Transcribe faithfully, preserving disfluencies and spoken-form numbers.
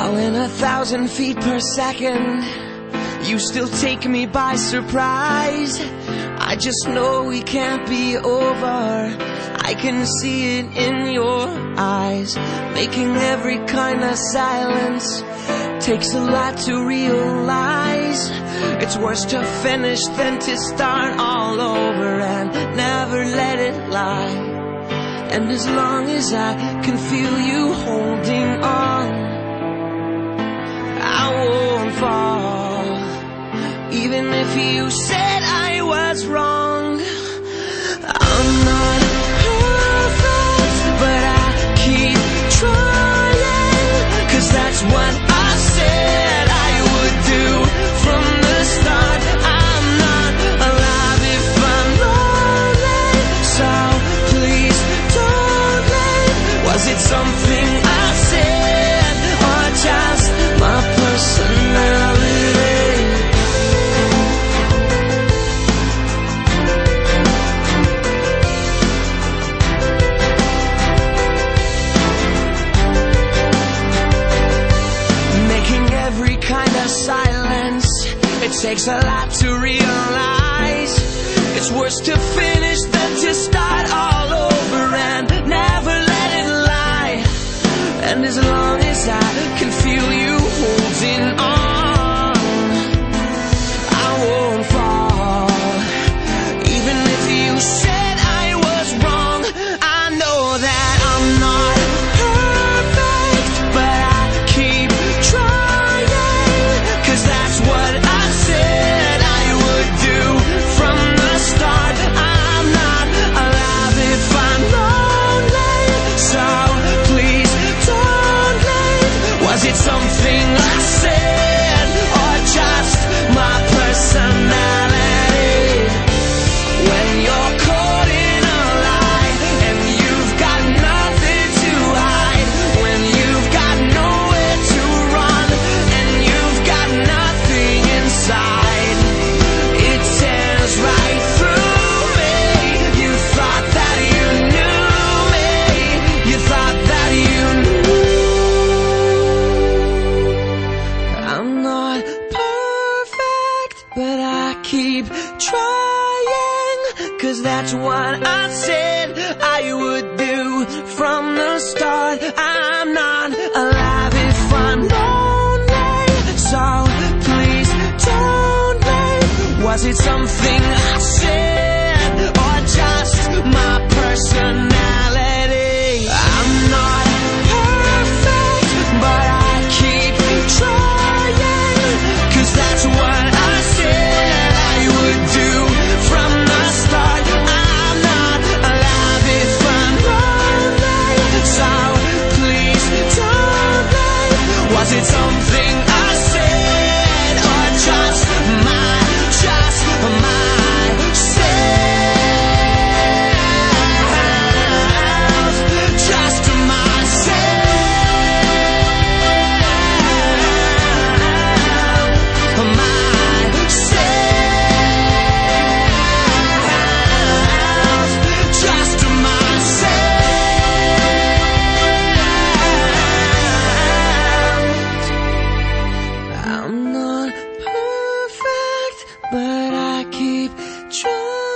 Falling a thousand feet per second, you still take me by surprise. I just know we can't be over. I can see it in your eyes. Making every kind of silence takes a lot to realize. It's worse to finish than to start all over and never let it lie. And as long as I can feel you holding on, I won't fall. Even if you said I was wrong, I'm not perfect, but I keep trying. 'Cause that's what I said I would do from the start. I'm not alive if I'm lonely, so please don't leave. Was it something I said, or just my personality? Silence, it takes a lot to realize. It's worse to finish than to start all over and never let it lie. And as long as I can feel you holding on, I won't fall. Even if you said I was wrong, I know that I'm not perfect, but I keep trying. That's what I said I would do from the start. I'm not alive if I'm lonely, so please don't leave. Was it something I said, or just my personality? When you're caught in a lie and you've got nothing to hide, when you've got nowhere to run and you've got nothing inside, it tears right through me. You thought that you knew me, you thought that you knew. I'm not perfect, but I keep trying. 'Cause that's what I said I would do from the start. I'm not alive if I'm lonely, so please don't leave. Was it something I said, or just my personality? I'm not perfect, but I keep trying. 'Cause that's what I said I would do from the start. I'm not alive if I'm lonely, so please don't leave. Was it something I said, or just my, just myself, just myself, myself, just myself. I'm not perfect, but I keep trying.